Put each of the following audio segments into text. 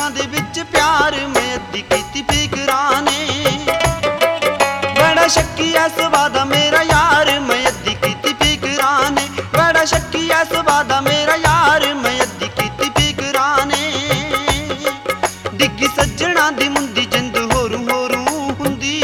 ਅੱਖਾਂ ਦੇ ਵਿੱਚ ਪਿਆਰ ਮੈਂ ਅੱਧੀ ਕੀਤੀ ਫਿਕਰਾਂ ਨੇ। ਬੜਾ ਸ਼ੱਕੀ ਐ ਸੁਭਾਅ ਦਾ ਮੇਰਾ ਯਾਰ ਮੈਂ ਅੱਧੀ ਕੀਤੀ ਫਿਕਰਾਂ ਨੇ। ਬੜਾ ਸ਼ੱਕੀ ਐ ਸੁਭਾਅ ਦਾ ਮੇਰਾ ਯਾਰ ਮੈਂ ਅੱਧੀ ਕੀਤੀ ਫਿਕਰਾਂ ਨੇ। ਡਿੱਗੀ ਸੱਜਣਾ ਦੀ ਮੁੰਦੀ ਜਿੰਦ ਹੋਰੂ ਹੋਰੂ ਹੁੰਦੀ।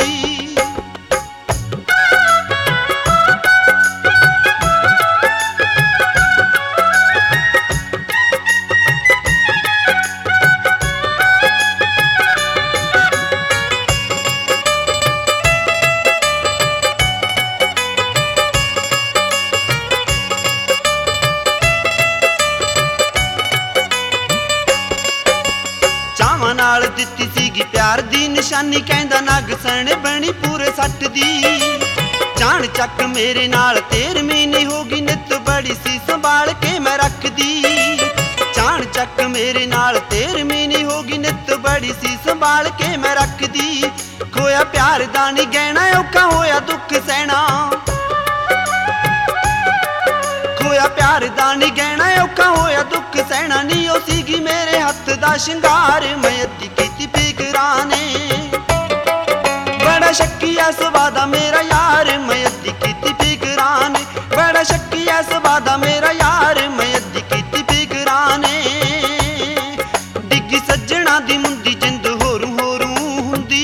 ਚਾਵਾਂ ਨਾਲ ਦਿੱਤੀ ਸੀਗੀ ਪਿਆਰ ਦੀ ਨਿਸ਼ਾਨੀ, ਕਹਿੰਦਾ ਨਗ ਸਣ ਬਣੀ ਪੂਰੇ 60 ਦੀ। ਜਾਣ ਚੱਕ ਮੇਰੇ ਨਾਲ 13ਵੀਂ ਨਹੀਂ ਹੋਗੀ ਨਿੱਤ ਬੜੀ ਸੀ ਸੰਭਾਲ ਕੇ ਮੈਂ ਰੱਖਦੀ। ਜਾਣ ਚੱਕ ਮੇਰੇ ਨਾਲ 13ਵੀਂ ਨਹੀਂ ਹੋਗੀ ਨਿੱਤ ਬੜੀ ਸੀ ਸੰਭਾਲ ਕੇ ਮੈਂ ਰੱਖਦੀ। ਖੋਇਆ ਪਿਆਰ ਦਾ ਨਹੀਂ ਗਹਿਣਾ ਔਖਾ ਹੋਇਆ ਦੁੱਖ ਸਹਿਣਾ। ਖੋਇਆ ਪਿਆਰ ਦਾ ਨਹੀਂ ਗਹਿਣਾ ਔਖਾ ਹੋਇਆ ਦੁੱਖ ਸਹਿਣਾ ਨੀ। ਉਹ ਸੀਗੀ ਮੇਰੇ ਹੱਥ ਦਾ ਸ਼ਿੰਗਾਰ ਮੈਂ ਅੱਧੀ ਕੀਤੀ ਫਿਕਰਾਂ ਨੇ। ਬੜਾ ਸ਼ੱਕੀ ਐ ਸੁਭਾਅ ਦਾ ਮੇਰਾ ਯਾਰ ਮੈਂ ਅੱਧੀ ਕੀਤੀ ਫਿਕਰਾਂ ਨੇ। ਬੜਾ ਸ਼ੱਕੀ ਐ ਸੁਭਾਅ ਦਾ ਮੇਰਾ ਯਾਰ ਮੈਂ ਅੱਧੀ ਕੀਤੀ ਫਿਕਰਾਂ ਨੇ। ਡਿੱਗੀ ਸੱਜਣਾ ਦੀ ਮੁੰਦੀ ਜਿੰਦ ਹੋਰੂ ਹੋਰੂ ਹੁੰਦੀ।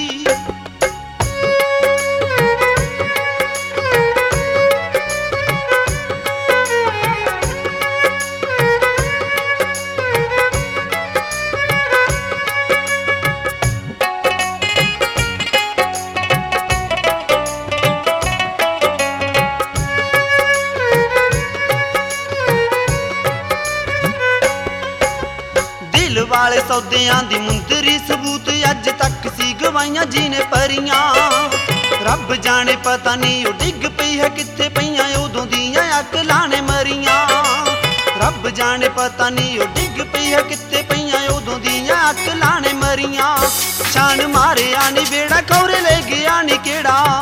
ਦਿਲ ਵਾਲੇ ਸੌਦਿਆਂ ਦੀ ਮੁੰਦਰੀ ਸਬੂਤ ਅੱਜ ਤੱਕ ਸੀ ਗਵਾਈਆਂ ਜਿਹਨੇ ਪਰੀਆਂ। ਰੱਬ ਜਾਣੇ ਪਤਾ ਨਹੀਂ ਉਹ ਡਿੱਗ ਪਈ ਹੈ ਕਿੱਥੇ ਪਈਆਂ ਉਦੋਂ ਦੀਆਂ ਅਕਲਾਂ ਨੇ ਮਰੀਆਂ। ਰੱਬ ਜਾਣੇ ਪਤਾ ਨਹੀਂ ਉਹ ਡਿੱਗ ਪਈ ਹੈ ਕਿੱਥੇ ਪਈਆਂ ਉਦੋਂ ਦੀਆਂ ਅਕਲਾਂ ਨੇ ਮਰੀਆਂ। ਛਾਣ ਮਾਰਿਆ ਨੀ ਬੇੜਾ ਖੌਰੇ ਲੈ ਗਿਆ ਨੀ ਕਿਹੜਾ।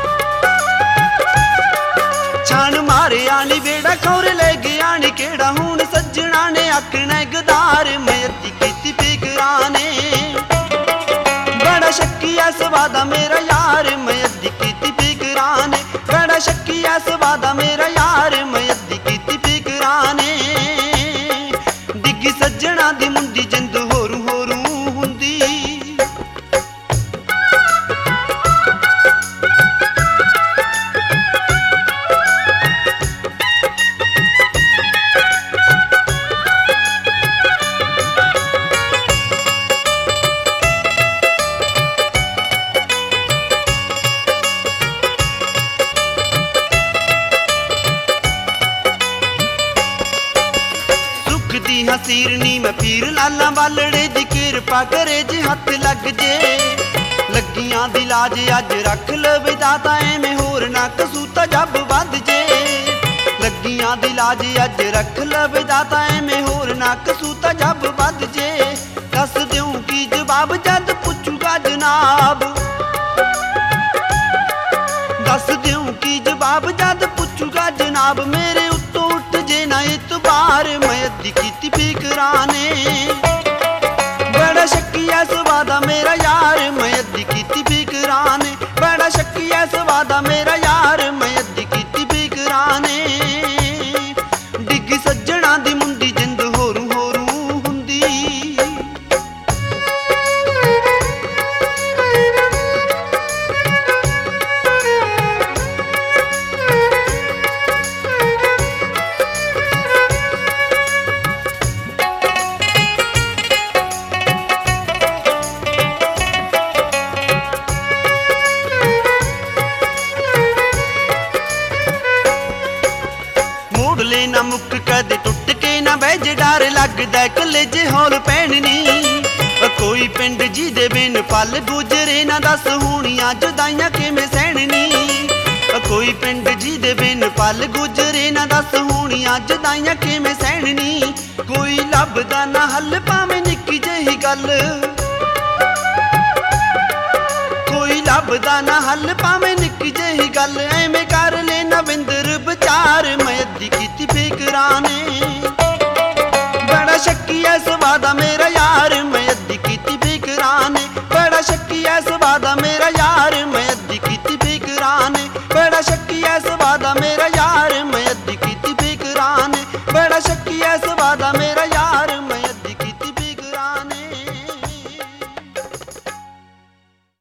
ਛਾਣ ਮਾਰਿਆ ਨੀ ਬੇੜਾ ਖੌਰੇ ਲੈ ਗਿਆ ਨੀ ਕਿਹੜਾ। ਹੁਣ ਸੱਜਣਾ ਨੇ ਆਖਣਾ ਗਦਾਰ ਮੈਂ ਅੱਧੀ ਕੀਤੀ ਫਿਕਰਾਂ ਨੇ। ਬੜਾ ਸ਼ੱਕੀ ਐ ਸੁਭਾਅ ਦਾ ਮੇਰਾ ਯਾਰ ਮੈਂ ਅੱਧੀ ਕੀਤੀ ਫਿਕਰਾਂ ਨੇ। ਬੜਾ ਸ਼ੱਕੀ ਐ ਸੁਭਾਅ ਦਾ ਮੇਰਾ ਯਾਰ ਮੈਂ ਅੱਧੀ ਕੀਤੀ ਫਿਕਰਾਂ ਨੇ। ਡਿੱਗੀ ਸੱਜਣਾ ਦੀ ਮੁੰਦੀ ਜਿੰਦ ਹੋਰੂ ਹੋਰੂ ਹੁੰਦੀ। ਦੀ ਹਸੀਰਨੀ ਮੈਂ ਪੀਰ ਲਾਲਾਂ ਵਾਲੜੇ ਦੀ ਕਿਰਪਾ ਕਰੇ ਜੇ ਹੱਥ ਲੱਗ ਜੇ। ਲੱਗੀਆਂ ਦੀ ਲਾਜ ਅੱਜ ਰੱਖ ਲਵੇ ਦਾਤਾ ਐਵੇਂ ਹੋਰ ਨਾ ਕਸੂਤਾ ਜੱਬ ਵੱਧ ਜੇ। ਲੱਗੀਆਂ ਦੀ ਲਾਜ ਅੱਜ ਰੱਖ ਲਵੇ ਦਾਤਾ ਐਵੇਂ ਹੋਰ ਨਾ ਕਸੂਤਾ ਜੱਬ ਵੱਧ ਜੇ। ਦੱਸ ਦਿਉ ਕੀ ਜਵਾਬ ਜਦ ਪੁੱਛੂਗਾ ਜਨਾਬ। ਦੱਸ ਦਿਉ ਕੀ ਜਵਾਬ ਜਦ ਪੁੱਛੂਗਾ ਜਨਾਬ। ਮੇਰੇ ਉੱਤੋਂ ਉੱਠ ਜੇ ਨਾ ਇਤਬਾਰ ਮੈਂ ਅੱਧੀ ਕੀਤੀ ਫਿਕਰਾਂ ਨੇ। ਬੜਾ ਸ਼ੱਕੀ ਐ ਸੁਭਾਅ ਦਾ ਮੇਰਾ ਯਾਰ ਮੈਂ ਅੱਧੀ ਕੀਤੀ ਫਿਕਰਾਂ ਨੇ। ਬੜਾ ਸ਼ੱਕੀ ਐ ਸੁਭਾਅ ਦਾ ਮੇਰਾ ਯਾਰ ਮੈਂ ਅੱਧੀ ਕੀਤੀ ਫਿਕਰਾਂ ਨੇ। ਡਿੱਗੀ ਸੱਜਣਾ ਦੀ ਮੁੰਦੀ ਜਿੰਦ ਹੋਰੂ ਹੋਰੂ ਹੁੰਦੀ। ਮੋੜਲੇ ਨਾ ਮੁੱਕ ਕਦੇ ਟੁੱਟ ਕੇ ਨਾ ਬਹਿ ਜੇ ਡਰ ਲੱਗਦਾ ਕਲੇਜੇ ਹੌਲ ਪੈਣਨੀ। ਕੋਈ ਪਿੰਡ ਜਿਹਦੇ ਬਿਨ ਪਲ ਗੁਜਰੇ ਨਾ ਦੱਸ ਹੋਣੀਆਂ ਜੁਦਾਈਆਂ ਕਿਵੇਂ ਸਹਿਣਨੀ। ਕੋਈ ਪਿੰਡ ਜਿਹਦੇ ਬਿਨ ਪਲ ਗੁਜਰੇ ਨਾ ਦੱਸ ਹੋਣੀਆਂ ਜੁਦਾਈਆਂ ਕਿਵੇਂ ਸਹਿਣਨੀ। ਕੋਈ ਲੱਭਦਾ ਨਾ ਹੱਲ ਭਾਵੇਂ ਨਿੱਕੀ ਜਿਹੀ ਗੱਲ। ਕੋਈ ਲੱਭਦਾ ਨਾ ਹੱਲ ਭਾਵੇਂ ਨਿੱਕੀ ਜਿਹੀ ਗੱਲ। ਐਵੇਂ